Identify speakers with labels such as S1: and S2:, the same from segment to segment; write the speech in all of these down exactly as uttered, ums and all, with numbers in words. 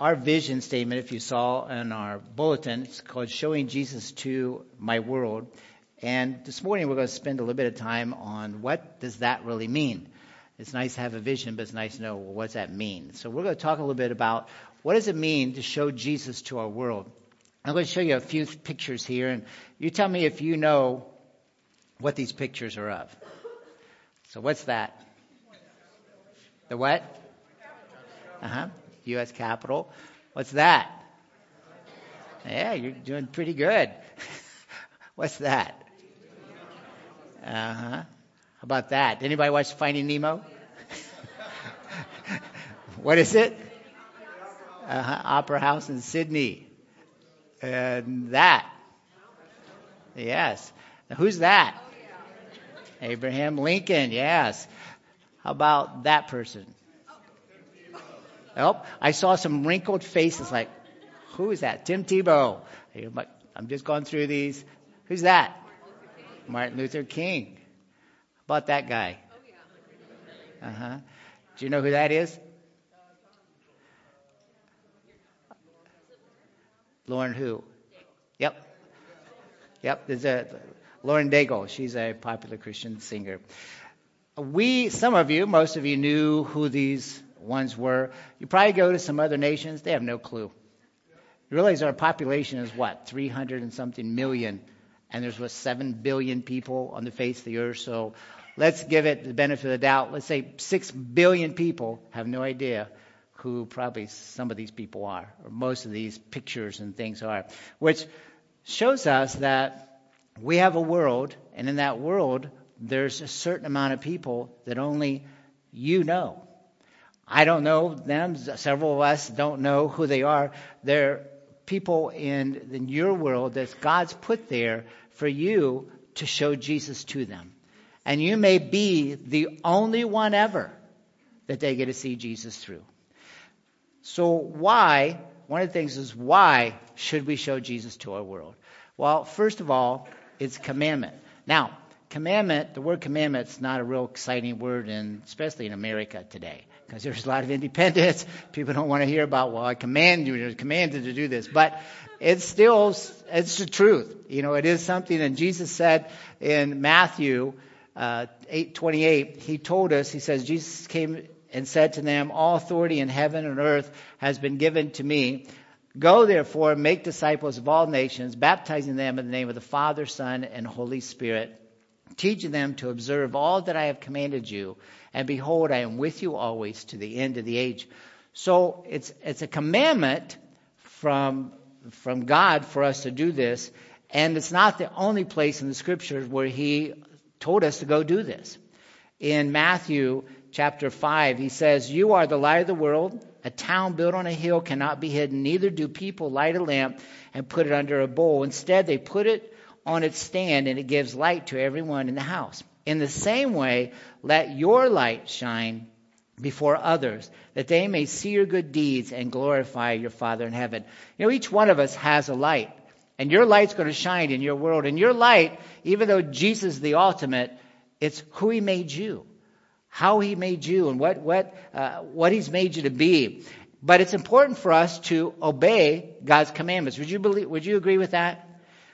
S1: our vision statement, if you saw in our bulletin, it's called Showing Jesus to My World. And this morning we're going to spend a little bit of time on what does that really mean. It's nice to have a vision, but it's nice to know, well, what does that mean? So we're going to talk a little bit about what does it mean to show Jesus to our world. I'm going to show you a few pictures here, and you tell me if you know what these pictures are of. So what's that? The what? Uh-huh. U S Capitol. What's that? Yeah, you're doing pretty good. What's that? Uh-huh. How about that? Anybody watch Finding Nemo? What is it? Uh-huh. Opera House in Sydney. And that. Yes. Now, who's that? Abraham Lincoln, yes. How about that person? Oh, I saw some wrinkled faces like, who is that? Tim Tebow. I'm just going through these. Who's that? Martin Luther King. How about that guy? Uh-huh. Do you know who that is? Lauren who? Yep. Yep, there's a Lauren Daigle. She's a popular Christian singer. We, some of you, most of you knew who these ones were. You probably go to some other nations, they have no clue. You realize our population is what, three hundred and something million, and there's what, seven billion people on the face of the earth. So let's give it the benefit of the doubt. Let's say six billion people have no idea who probably some of these people are, or most of these pictures and things are, which shows us that we have a world, and in that world, there's a certain amount of people that only you know. I don't know them. Several of us don't know who they are. They're people in, in your world that God's put there for you to show Jesus to them. And you may be the only one ever that they get to see Jesus through. So why, one of the things is why should we show Jesus to our world? Well, first of all, it's commandment. Now, commandment, the word commandment is not a real exciting word, in, especially in America today, because there's a lot of independence. People don't want to hear about, well, I command you, you're commanded to do this. But it's still, it's the truth. You know, it is something that Jesus said in Matthew uh, eight twenty-eight. He told us, he says, Jesus came and said to them, all authority in heaven and earth has been given to me. Go, therefore, make disciples of all nations, baptizing them in the name of the Father, Son, and Holy Spirit, teaching them to observe all that I have commanded you. And behold, I am with you always to the end of the age. So it's it's a commandment from, from God for us to do this. And it's not the only place in the Scriptures where He told us to go do this. In Matthew chapter five, He says, you are the light of the world. A town built on a hill cannot be hidden. Neither do people light a lamp and put it under a bowl. Instead, they put it on its stand, and it gives light to everyone in the house. In the same way, let your light shine before others, that they may see your good deeds and glorify your Father in heaven. You know, each one of us has a light, and your light's going to shine in your world. And your light, even though Jesus is the ultimate, it's who He made you. How He made you and what what uh, what He's made you to be. But it's important for us to obey God's commandments. Would you believe? Would you agree with that?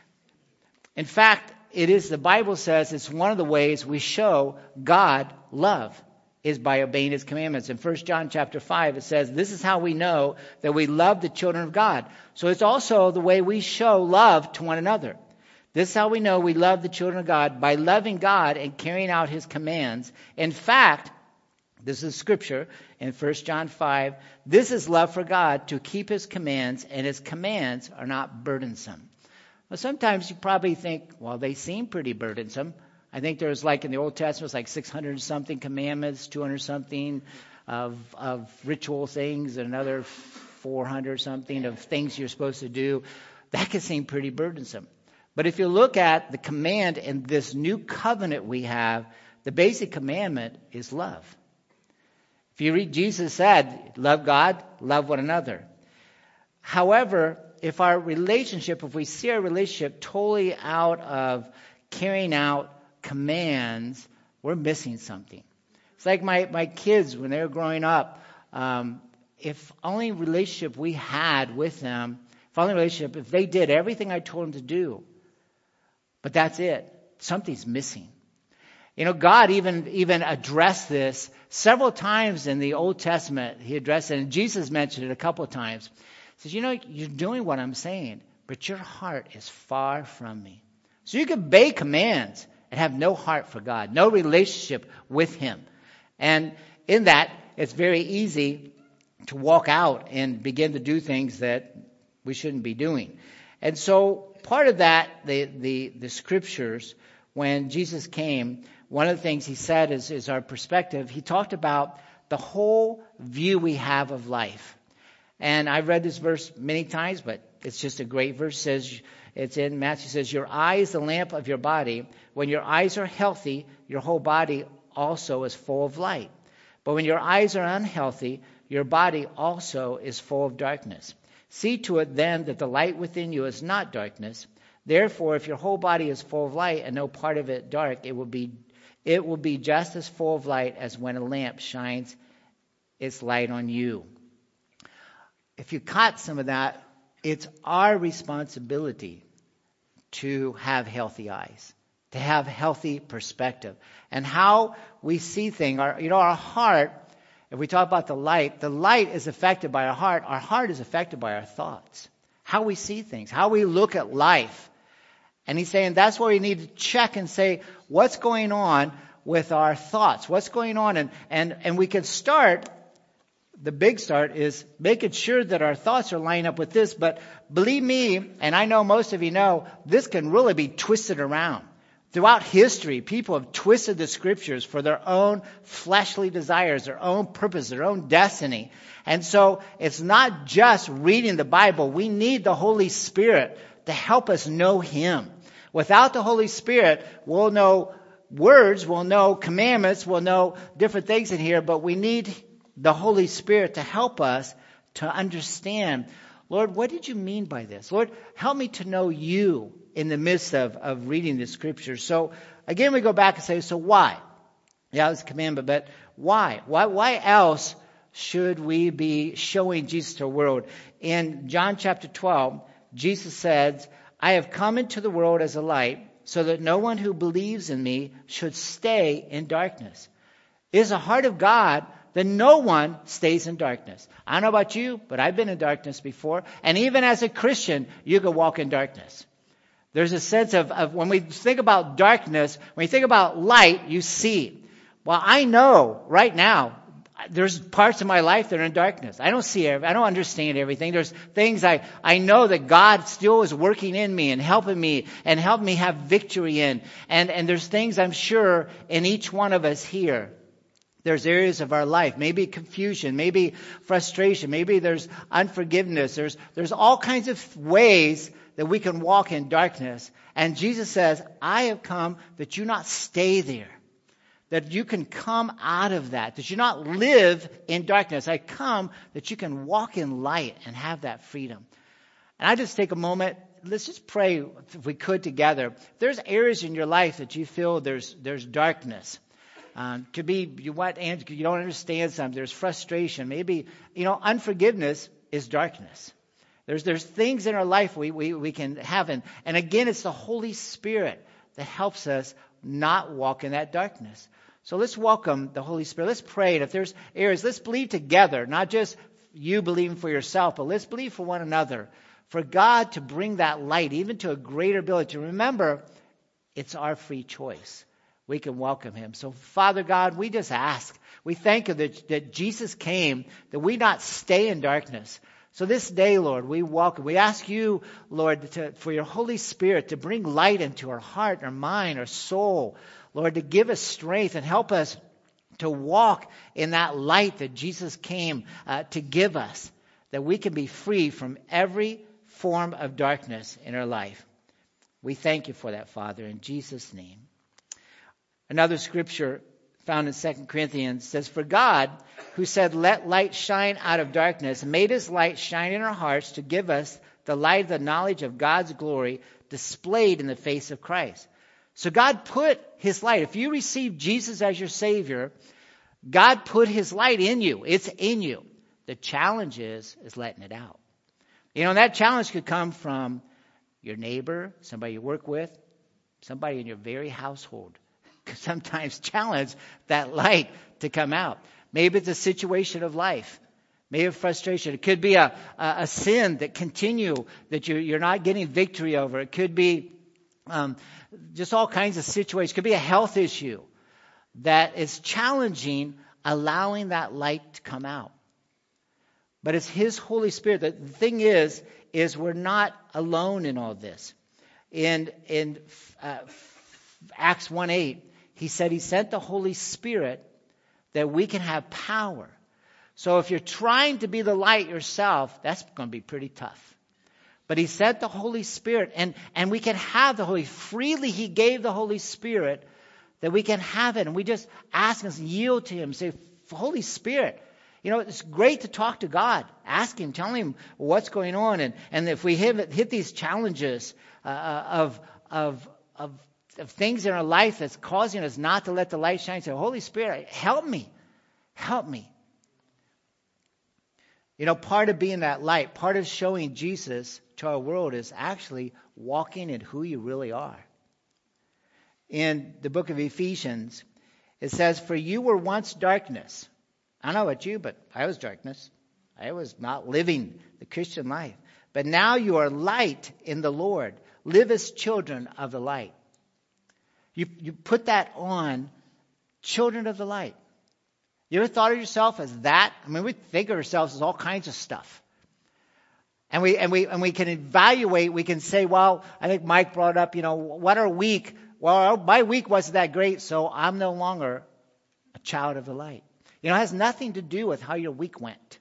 S1: In fact, it is, the Bible says, it's one of the ways we show God love is by obeying His commandments. In First John chapter five, it says, this is how we know that we love the children of God. So it's also the way we show love to one another. This is how we know we love the children of God, by loving God and carrying out His commands. In fact, this is Scripture in First John five. This is love for God, to keep His commands, and His commands are not burdensome. Well, sometimes you probably think, well, they seem pretty burdensome. I think there's like in the Old Testament, it's like six hundred something commandments, two hundred something of, of ritual things, and another four hundred something of things you're supposed to do. That can seem pretty burdensome. But if you look at the command in this new covenant we have, the basic commandment is love. If you read, Jesus said, love God, love one another. However, if our relationship, if we see our relationship totally out of carrying out commands, we're missing something. It's like my, my kids, when they were growing up, um, if only relationship we had with them, if only relationship, if they did everything I told them to do, but that's it, something's missing. You know, God even, even addressed this several times in the Old Testament. He addressed it, and Jesus mentioned it a couple of times. He says, you know, you're doing what I'm saying, but your heart is far from me. So you can obey commands and have no heart for God, no relationship with Him. And in that, it's very easy to walk out and begin to do things that we shouldn't be doing. And so part of that, the, the, the scriptures, when Jesus came, one of the things he said is, is our perspective. He talked about the whole view we have of life. And I've read this verse many times, but it's just a great verse. It says, it's in Matthew, says, your eye is the lamp of your body. When your eyes are healthy, your whole body also is full of light. But when your eyes are unhealthy, your body also is full of darkness. See to it then that the light within you is not darkness. Therefore, if your whole body is full of light and no part of it dark, it will be it will be just as full of light as when a lamp shines its light on you. If you caught some of that, it's our responsibility to have healthy eyes, to have healthy perspective. And how we see things, our, you know, our heart, if we talk about the light, the light is affected by our heart. Our heart is affected by our thoughts, how we see things, how we look at life. And he's saying that's where we need to check and say, what's going on with our thoughts? What's going on? And, and, and we can start, the big start is making sure that our thoughts are lining up with this. But believe me, and I know most of you know, this can really be twisted around. Throughout history, people have twisted the scriptures for their own fleshly desires, their own purpose, their own destiny. And so it's not just reading the Bible. We need the Holy Spirit to help us know Him. Without the Holy Spirit, we'll know words, we'll know commandments, we'll know different things in here, but we need the Holy Spirit to help us to understand, Lord, what did you mean by this? Lord, help me to know you in the midst of, of reading the scriptures. So again, we go back and say, so why? Yeah, it's a commandment, but why? Why, why else should we be showing Jesus to the world? In John chapter twelve, Jesus says, I have come into the world as a light so that no one who believes in me should stay in darkness. It is the heart of God that no one stays in darkness. I don't know about you, but I've been in darkness before. And even as a Christian, you can walk in darkness. There's a sense of, of when we think about darkness, when you think about light, you see. Well, I know right now, there's parts of my life that are in darkness. I don't see it. I don't understand everything. There's things I, I know that God still is working in me and helping me and helping me have victory in. And, and there's things I'm sure in each one of us here. There's areas of our life, maybe confusion, maybe frustration, maybe there's unforgiveness. There's, there's all kinds of ways that we can walk in darkness. And Jesus says, I have come that you not stay there. That you can come out of that, that you not live in darkness. I come that you can walk in light and have that freedom. And I just take a moment, let's just pray if we could together. If there's areas in your life that you feel there's there's darkness. Um, could be you want you don't understand something. There's frustration. Maybe, you know, unforgiveness is darkness. There's there's things in our life we we, we can have. And, and again, it's the Holy Spirit that helps us not walk in that darkness. So let's welcome the Holy Spirit. Let's pray. And if there's areas, let's believe together, not just you believing for yourself, but let's believe for one another, for God to bring that light even to a greater ability. To remember, it's our free choice. We can welcome Him. So, Father God, we just ask. We thank you that, that Jesus came, that we not stay in darkness. So this day, Lord, we welcome. We ask you, Lord, to, for your Holy Spirit to bring light into our heart, our mind, our soul. Lord, to give us strength and help us to walk in that light that Jesus came uh, to give us, that we can be free from every form of darkness in our life. We thank you for that, Father, in Jesus' name. Another scripture found in Second Corinthians says, for God, who said, let light shine out of darkness, made His light shine in our hearts to give us the light of the knowledge of God's glory displayed in the face of Christ. So God put His light. If you receive Jesus as your Savior, God put His light in you. It's in you. The challenge is, is letting it out. You know, that challenge could come from your neighbor, somebody you work with, somebody in your very household. Could sometimes challenge that light to come out. Maybe it's a situation of life. Maybe a frustration. It could be a, a, a sin that continue, that you're, you're not getting victory over. It could be um, just all kinds of situations. It could be a health issue that is challenging, allowing that light to come out. But it's His Holy Spirit. The thing is, is we're not alone in all this. In, in uh, Acts one eight, He said He sent the Holy Spirit that we can have power. So if you're trying to be the light yourself, that's going to be pretty tough. But He sent the Holy Spirit, and, and we can have the Holy freely. He gave the Holy Spirit that we can have it. And we just ask and yield to Him. Say, Holy Spirit, you know, it's great to talk to God. Ask Him, tell Him what's going on. And, and if we hit, hit these challenges uh, of, of, of, of things in our life that's causing us not to let the light shine, say, Holy Spirit, help me. Help me. You know, part of being that light, part of showing Jesus to our world is actually walking in who you really are. In the book of Ephesians, it says, for you were once darkness. I don't know about you, but I was darkness. I was not living the Christian life. But now you are light in the Lord. Live as children of the light. You, you put that on, children of the light. You ever thought of yourself as that? I mean, we think of ourselves as all kinds of stuff. And we and we and we can evaluate, we can say, well, I think Mike brought up, you know, what our week, well, my week wasn't that great, so I'm no longer a child of the light. You know, it has nothing to do with how your week went.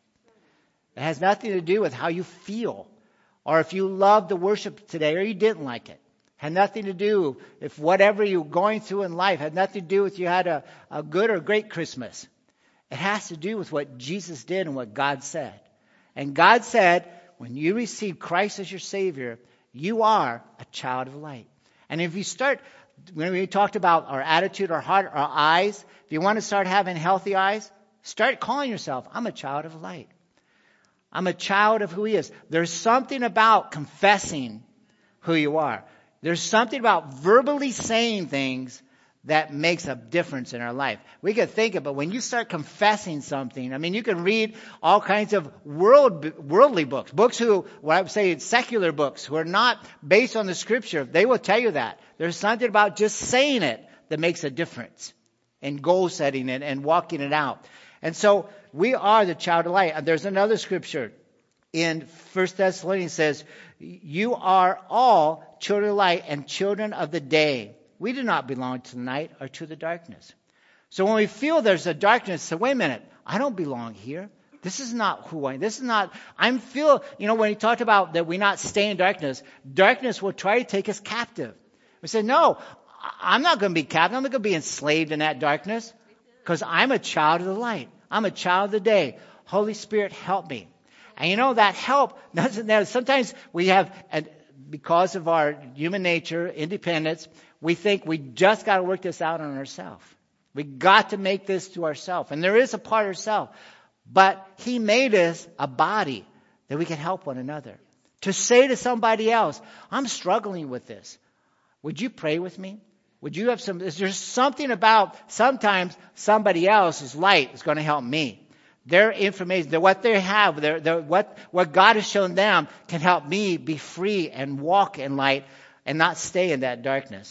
S1: It has nothing to do with how you feel, or if you loved the worship today or you didn't like it. It had nothing to do if whatever you're going through in life had nothing to do with you had a, a good or great Christmas. It has to do with what Jesus did and what God said. And God said, when you receive Christ as your Savior, you are a child of light. And if you start, when we talked about our attitude, our heart, our eyes, if you want to start having healthy eyes, start calling yourself, I'm a child of light. I'm a child of who He is. There's something about confessing who you are. There's something about verbally saying things that makes a difference in our life. We could think of it, but when you start confessing something, I mean, you can read all kinds of world, worldly books, books who, what I would say, secular books, who are not based on the Scripture. They will tell you that. There's something about just saying it that makes a difference in goal setting and, and walking it out. And so we are the child of light. There's another Scripture in First Thessalonians says, you are all children of light and children of the day. We do not belong to the night or to the darkness. So when we feel there's a darkness, say, wait a minute, I don't belong here. This is not who I am. This is not, I'm feel, you know, when he talked about that we not stay in darkness, darkness will try to take us captive. We say, no, I'm not going to be captive. I'm not going to be enslaved in that darkness because I'm a child of the light. I'm a child of the day. Holy Spirit, help me. And you know, that help doesn't, sometimes we have, and because of our human nature, independence, we think we just got to work this out on ourselves. We got to make this to ourselves. And there is a part of ourselves. But He made us a body that we can help one another. To say to somebody else, I'm struggling with this. Would you pray with me? Would you have some, is there something about sometimes somebody else's light is going to help me? Their information, what they have, their, their, what, what God has shown them can help me be free and walk in light and not stay in that darkness.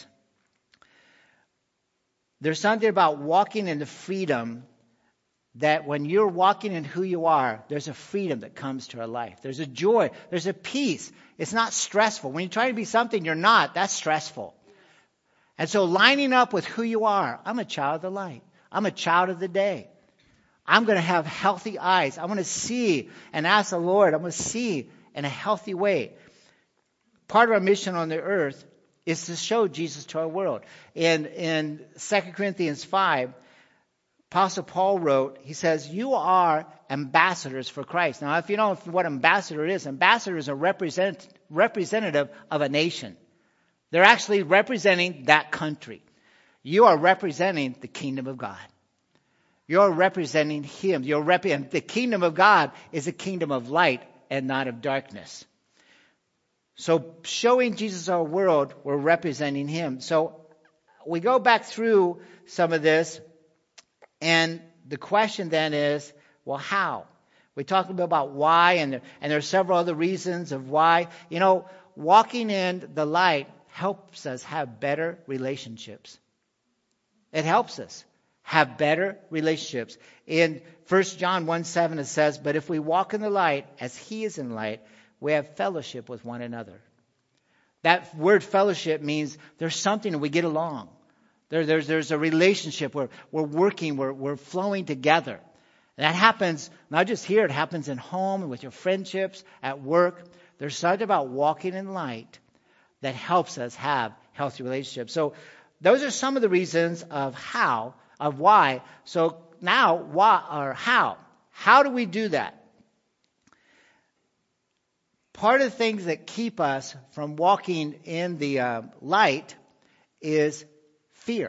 S1: There's something about walking in the freedom that when you're walking in who you are, there's a freedom that comes to our life. There's a joy. There's a peace. It's not stressful. When you try to be something you're not, that's stressful. And so lining up with who you are, I'm a child of the light. I'm a child of the day. I'm going to have healthy eyes. I want to see and ask the Lord, I'm going to see in a healthy way. Part of our mission on the earth is to show Jesus to our world. In, in Second Corinthians five, Apostle Paul wrote, he says, you are ambassadors for Christ. Now, if you know what ambassador is, ambassador is a represent, representative of a nation. They're actually representing that country. You are representing the kingdom of God. You're representing him. You're rep- the kingdom of God is a kingdom of light and not of darkness. So showing Jesus our world, we're representing him. So we go back through some of this, and the question then is, well, how? We talked a bit about why, and there, and there are several other reasons of why. You know, walking in the light helps us have better relationships. It helps us have better relationships. In First John one seven it says, but if we walk in the light as he is in light, we have fellowship with one another. That word fellowship means there's something and we get along. There, there's, there's a relationship where we're working, we're, we're flowing together. And that happens not just here, it happens in home and with your friendships, at work. There's something about walking in light that helps us have healthy relationships. So those are some of the reasons of how, of why. So now, why or how? How do we do that? Part of the things that keep us from walking in the uh, light is fear.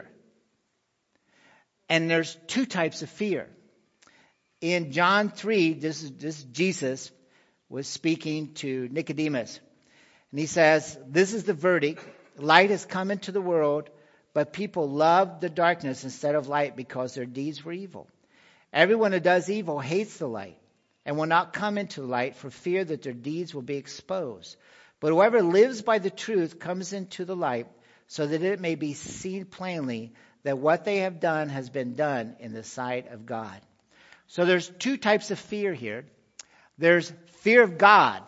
S1: And there's two types of fear. In John three, this is this Jesus was speaking to Nicodemus. And he says, this is the verdict. Light has come into the world, but people loved the darkness instead of light because their deeds were evil. Everyone who does evil hates the light and will not come into the light for fear that their deeds will be exposed. But whoever lives by the truth comes into the light so that it may be seen plainly that what they have done has been done in the sight of God. So there's two types of fear here. There's fear of God.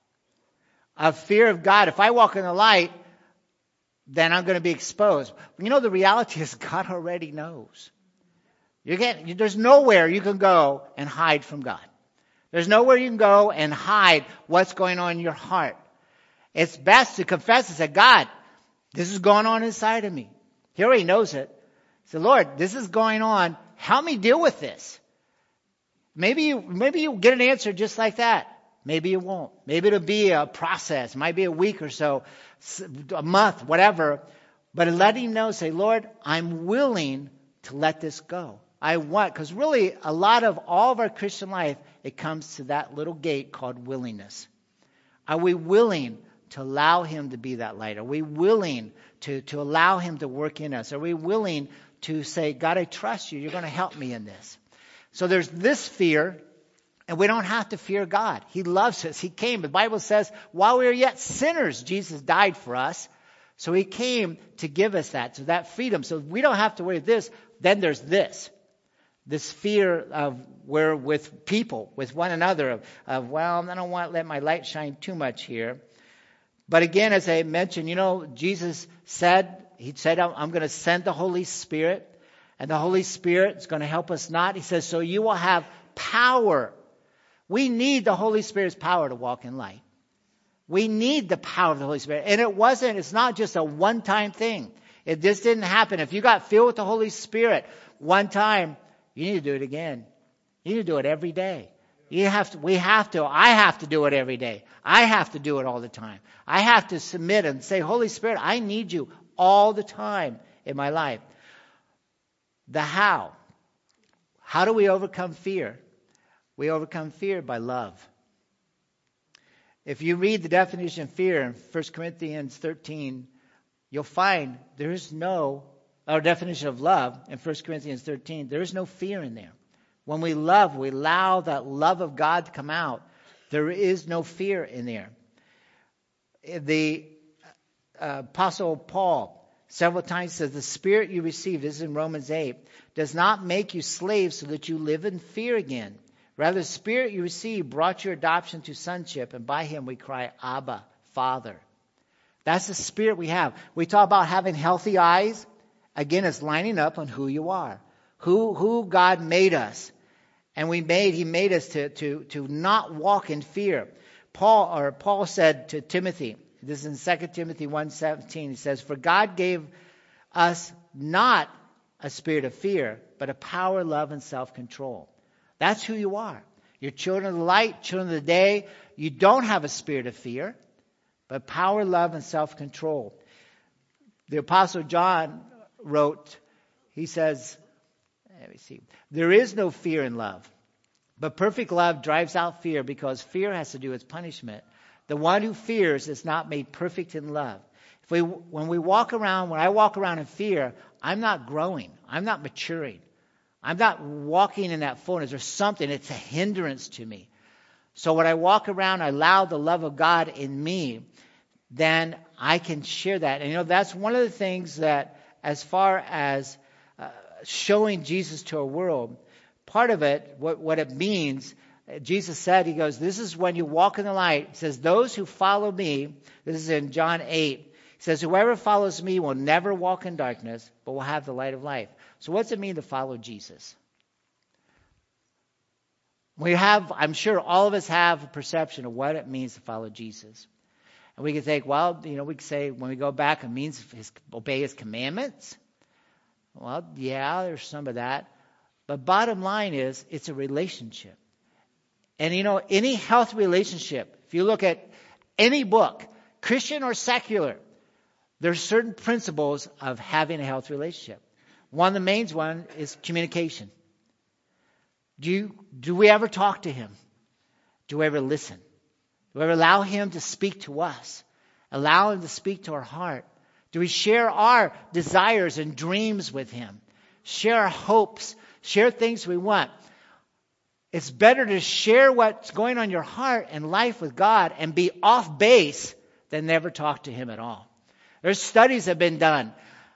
S1: A fear of God. If I walk in the light, then I'm going to be exposed. You know, the reality is God already knows. You get, there's nowhere you can go and hide from God. There's nowhere you can go and hide what's going on in your heart. It's best to confess and say, God, this is going on inside of me. He already knows it. Say, Lord, this is going on. Help me deal with this. Maybe you, maybe you get an answer just like that. Maybe you won't. Maybe it'll be a process. It might be a week or so, a month, whatever. But let him know, say, Lord, I'm willing to let this go. I want, because really a lot of all of our Christian life, it comes to that little gate called willingness. Are we willing to allow him to be that light? Are we willing to, to allow him to work in us? Are we willing to say, God, I trust you. You're going to help me in this. So there's this fear, and we don't have to fear God. He loves us. He came. The Bible says, while we were yet sinners, Jesus died for us. So he came to give us that, so that freedom. So we don't have to worry this. Then there's this. This fear of where with people, with one another, of, of, well, I don't want to let my light shine too much here. But again, as I mentioned, you know, Jesus said, he said, I'm going to send the Holy Spirit, and the Holy Spirit is going to help us not. He says, so you will have power. We need the Holy Spirit's power to walk in light. We need the power of the Holy Spirit. And it wasn't, it's not just a one-time thing. It just didn't happen. If you got filled with the Holy Spirit one time, you need to do it again. You need to do it every day. You have to, we have to, I have to do it every day. I have to do it all the time. I have to submit and say, Holy Spirit, I need you all the time in my life. The how. How do we overcome fear? We overcome fear by love. If you read the definition of fear in First Corinthians thirteen, you'll find there is no, our definition of love in First Corinthians thirteen, there is no fear in there. When we love, we allow that love of God to come out. There is no fear in there. The uh, Apostle Paul several times says, the spirit you received, this is in Romans eight, does not make you slaves so that you live in fear again. Rather, the spirit you received brought your adoption to sonship, and by him we cry, Abba, Father. That's the spirit we have. We talk about having healthy eyes. Again, it's lining up on who you are, who who God made us. And we made, he made us to, to, to not walk in fear. Paul, or Paul said to Timothy, this is in Second Timothy one seventeen, he says, for God gave us not a spirit of fear, but a power, love, and self-control. That's who you are. You're children of the light, children of the day. You don't have a spirit of fear, but power, love, and self-control. The Apostle John wrote, he says, let me see. There is no fear in love, but perfect love drives out fear because fear has to do with punishment. The one who fears is not made perfect in love. If we, when we walk around, when I walk around in fear, I'm not growing. I'm not maturing. I'm not walking in that fullness. There's something. It's a hindrance to me. So when I walk around, I allow the love of God in me, then I can share that. And you know, that's one of the things that, as far as uh, showing Jesus to a world, part of it, what, what it means, Jesus said, he goes, this is when you walk in the light. He says, those who follow me, this is in John eight, he says, whoever follows me will never walk in darkness, but will have the light of life. So what's it mean to follow Jesus? We have, I'm sure all of us have a perception of what it means to follow Jesus. And we can think, well, you know, we can say when we go back, it means his, obey his commandments. Well, yeah, there's some of that. But bottom line is, it's a relationship. And you know, any health relationship, if you look at any book, Christian or secular, there's certain principles of having a health relationship. One of the main ones is communication. Do you, do we ever talk to him? Do we ever listen? Do we ever allow him to speak to us? Allow him to speak to our heart? Do we share our desires and dreams with him? Share our hopes? Share things we want? It's better to share what's going on in your heart and life with God and be off base than never talk to him at all. There's studies that have been done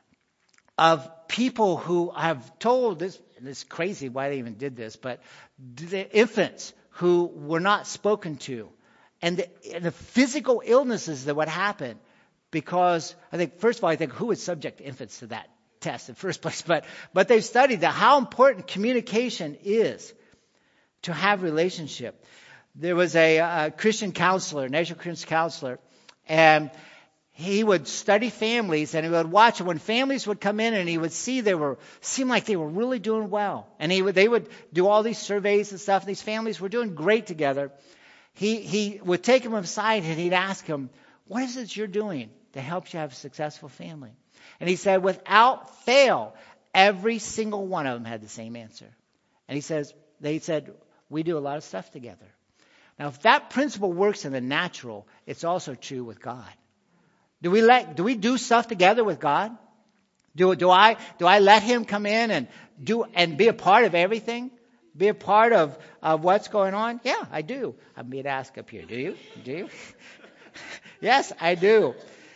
S1: of people who have told this, and it's crazy why they even did this, but the infants who were not spoken to, and the, and the physical illnesses that would happen because, I think, first of all, I think who would subject infants to that test in the first place? But, but they've studied that how important communication is to have relationship. There was a, a Christian counselor, national Christian counselor, and he would study families and he would watch, and when families would come in and he would see they were, seemed like they were really doing well. And he would, they would do all these surveys and stuff, and these families were doing great together. He, he would take them aside and he'd ask them, what is it you're doing to help you have a successful family? And he said, without fail, every single one of them had the same answer. And he says, they said, we do a lot of stuff together. Now, if that principle works in the natural, it's also true with God. Do we let, do we do stuff together with God? Do, do I, do I let him come in and do, and be a part of everything? Be a part of, of what's going on? Yeah, I do. I'm being asked up here. Do you? Do you? Yes, I do.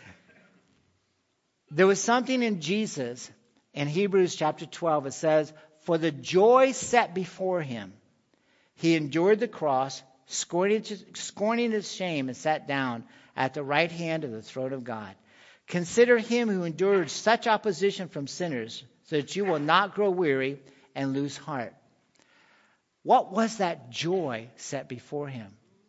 S1: There was something in Jesus in Hebrews chapter twelve. It says, for the joy set before him, he endured the cross, scorning, scorning its shame, and sat down at the right hand of the throne of God. Consider him who endured such opposition from sinners, so that you will not grow weary and lose heart. What was that joy set before him?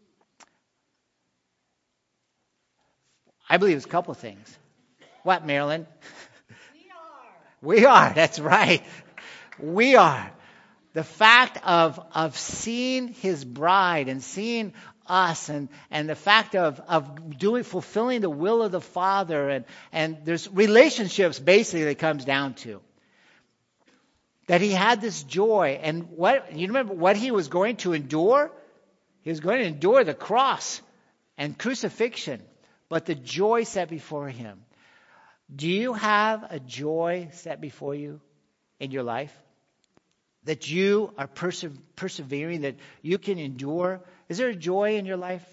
S1: I believe it's a couple things. What, Marilyn? We are. We are, that's right. We are. The fact of, of seeing his bride and seeing us and, and the fact of, of doing, fulfilling the will of the Father, and, and there's relationships basically that it comes down to. That he had this joy, and what, you remember what he was going to endure? He was going to endure the cross and crucifixion, but the joy set before him. Do you have a joy set before you in your life? That you are perse- persevering, that you can endure? Is there a joy in your life?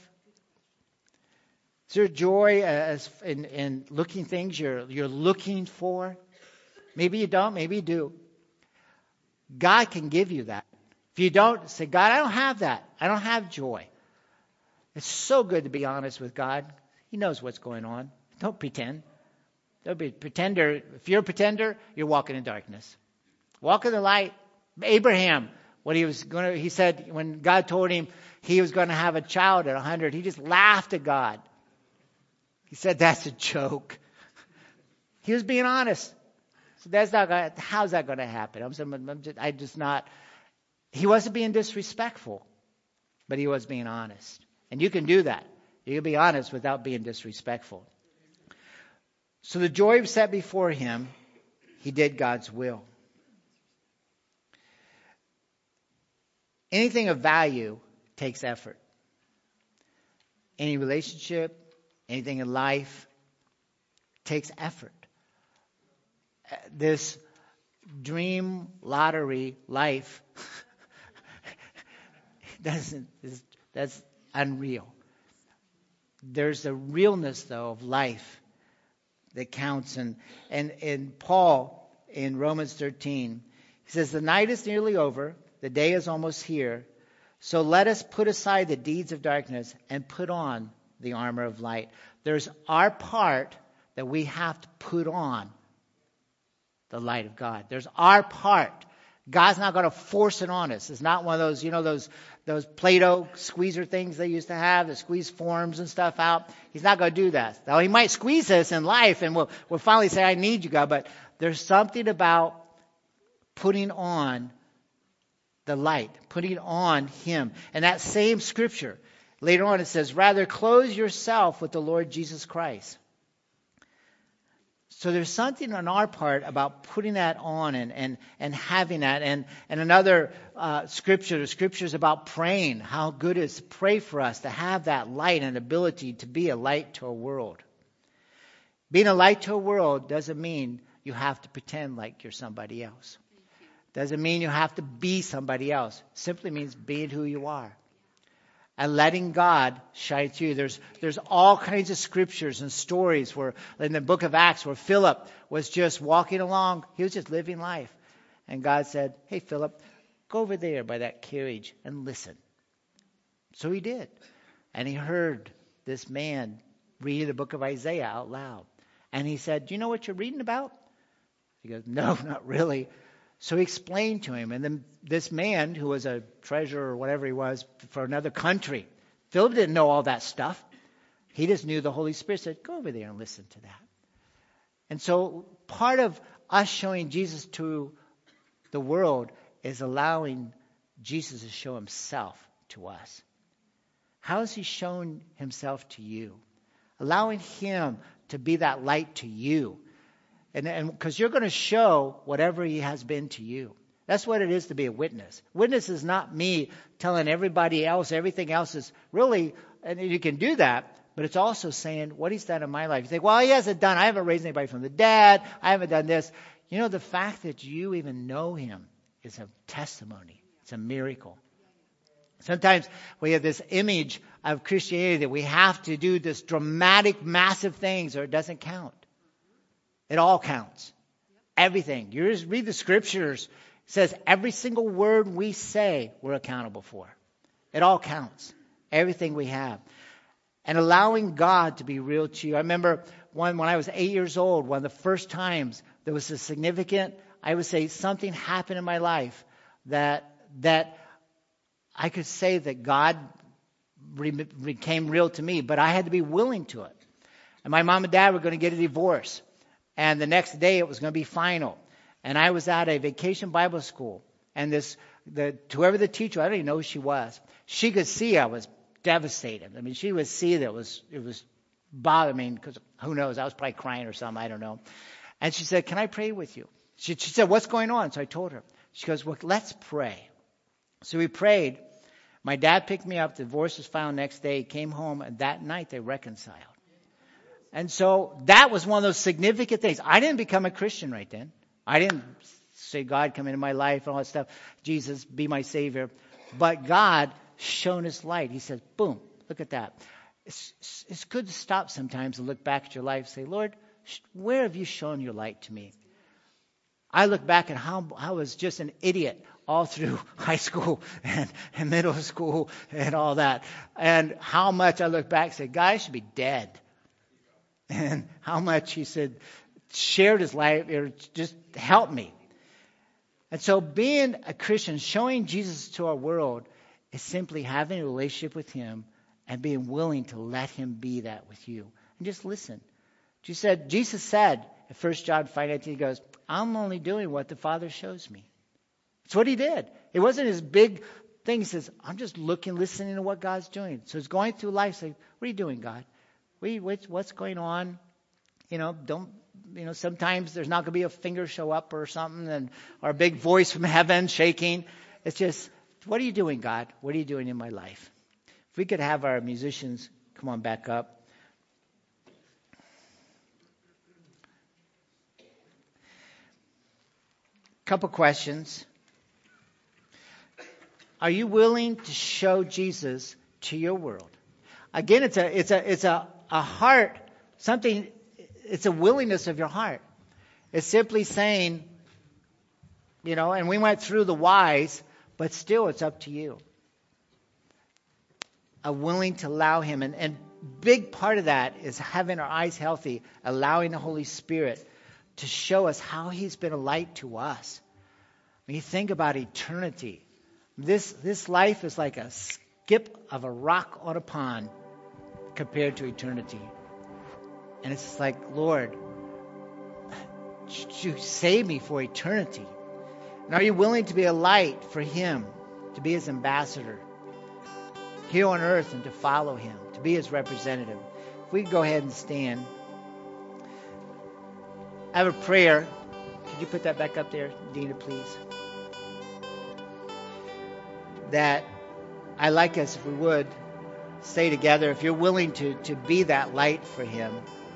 S1: Is there a joy as in, in looking things you're, you're looking for? Maybe you don't, maybe you do. God can give you that. If you don't, say, God, I don't have that. I don't have joy. It's so good to be honest with God. He knows what's going on. Don't pretend. Don't be a pretender. If you're a pretender, you're walking in darkness. Walk in the light. Abraham, when he was going to, he said, when God told him he was going to have a child at one hundred, he just laughed at God. He said, that's a joke. He was being honest. So that's not going to, how's that going to happen? I'm, I'm just, I just not, he wasn't being disrespectful, but he was being honest. And you can do that. You can be honest without being disrespectful. So the joy set before him, he did God's will. Anything of value takes effort. Any relationship, anything in life takes effort. This dream lottery life doesn't, that's unreal. There's a realness, though, of life that counts. And, and, and Paul, in Romans thirteen, he says, the night is nearly over, the day is almost here, so let us put aside the deeds of darkness and put on the armor of light. There's our part that we have to put on the light of God. There's our part. God's not going to force it on us. It's not one of those, you know, those those Play-Doh squeezer things they used to have that squeeze forms and stuff out. He's not going to do that. Now, he might squeeze us in life and we'll, we'll finally say, I need you, God. But there's something about putting on the light, putting on Him. And that same scripture, later on it says, rather clothe yourself with the Lord Jesus Christ. So there's something on our part about putting that on and, and, and having that. And, and another uh, scripture, the scripture is about praying, how good it is to pray for us, to have that light and ability to be a light to a world. Being a light to a world doesn't mean you have to pretend like you're somebody else. Doesn't mean you have to be somebody else. Simply means being who you are. And letting God shine through you. There's, there's all kinds of scriptures and stories where, in the book of Acts, where Philip was just walking along. He was just living life. And God said, hey, Philip, go over there by that carriage and listen. So he did. And he heard this man read the book of Isaiah out loud. And he said, do you know what you're reading about? He goes, no, not really. So he explained to him. And then this man, who was a treasurer or whatever he was for another country, Philip didn't know all that stuff. He just knew the Holy Spirit said, go over there and listen to that. And so part of us showing Jesus to the world is allowing Jesus to show Himself to us. How has He shown Himself to you? Allowing Him to be that light to you. And because you're going to show whatever He has been to you. That's what it is to be a witness. Witness is not me telling everybody else, everything else is really, and you can do that, but it's also saying what He's done in my life. You think, well, He hasn't done, I haven't raised anybody from the dead, I haven't done this. You know, the fact that you even know Him is a testimony. It's a miracle. Sometimes we have this image of Christianity that we have to do this dramatic, massive things or it doesn't count. It all counts. Everything. You just read the scriptures. It says every single word we say we're accountable for. It all counts. Everything we have. And allowing God to be real to you. I remember one, when I was eight years old, one of the first times there was a significant, I would say, something happened in my life that that I could say that God re- became real to me, but I had to be willing to it. And my mom and dad were going to get a divorce. And the next day it was going to be final. And I was at a vacation Bible school. And this, the whoever the teacher, I don't even know who she was. She could see I was devastated. I mean, she would see that it was, it was bothering me because who knows, I was probably crying or something, I don't know. And she said, can I pray with you? She, she said, what's going on? So I told her. She goes, well, let's pray. So we prayed. My dad picked me up. The divorce was filed next day. He came home, and that night they reconciled. And so that was one of those significant things. I didn't become a Christian right then. I didn't say, God, come into my life and all that stuff. Jesus, be my Savior. But God shone His light. He says, boom, look at that. It's, it's good to stop sometimes and look back at your life and say, Lord, where have you shown your light to me? I look back at how I was just an idiot all through high school and, and middle school and all that. And how much I look back and say, God, I should be dead. And how much He said, shared His life, or just help me. And so being a Christian, showing Jesus to our world, is simply having a relationship with Him and being willing to let Him be that with you. And just listen. She said, Jesus said in First John five nineteen, He goes, I'm only doing what the Father shows me. That's what He did. It wasn't His big thing. He says, I'm just looking, listening to what God's doing. So He's going through life saying, what are you doing, God? What's going on? You know, don't, you know, sometimes there's not going to be a finger show up or something and or a big voice from heaven shaking. It's just what are you doing, God? What are you doing in my life? If we could have our musicians come on back up. Couple questions. Are you willing to show Jesus to your world? Again, it's a it's a it's a, a heart, something, it's a willingness of your heart. It's simply saying, you know, and we went through the whys, but still it's up to you. A willing to allow him, and, and big part of that is having our eyes healthy, allowing the Holy Spirit to show us how he's been a light to us. When you think about eternity, this this life is like a skip of a rock on a pond compared to eternity. And it's like, Lord, you save me for eternity. And are you willing to be a light for him, to be his ambassador here on earth and to follow him, to be his representative? If we could go ahead and stand. I have a prayer. Could you put that back up there, Dina, please? That I like us, if we would, stay together. If you're willing to, to be that light for him.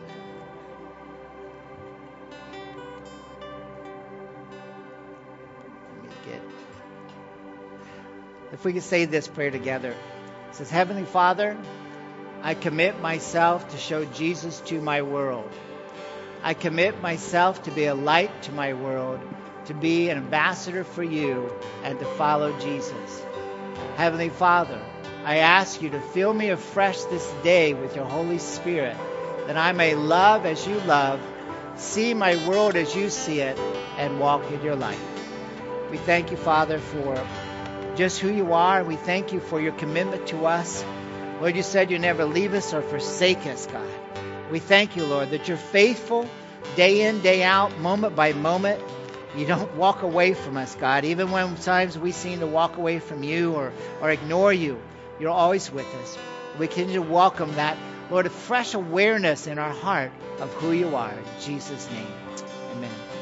S1: Let me get. If we could say this prayer together. It says, Heavenly Father, I commit myself to show Jesus to my world. I commit myself to be a light to my world, to be an ambassador for you, and to follow Jesus. Heavenly Father, I ask you to fill me afresh this day with your Holy Spirit, that I may love as you love, see my world as you see it, and walk in your light. We thank you, Father, for just who you are. We thank you for your commitment to us. Lord, you said you never leave us or forsake us, God. We thank you, Lord, that you're faithful day in, day out, moment by moment. You don't walk away from us, God. Even when times we seem to walk away from you or, or ignore you, you're always with us. We continue to welcome that, Lord, a fresh awareness in our heart of who you are. In Jesus' name, amen.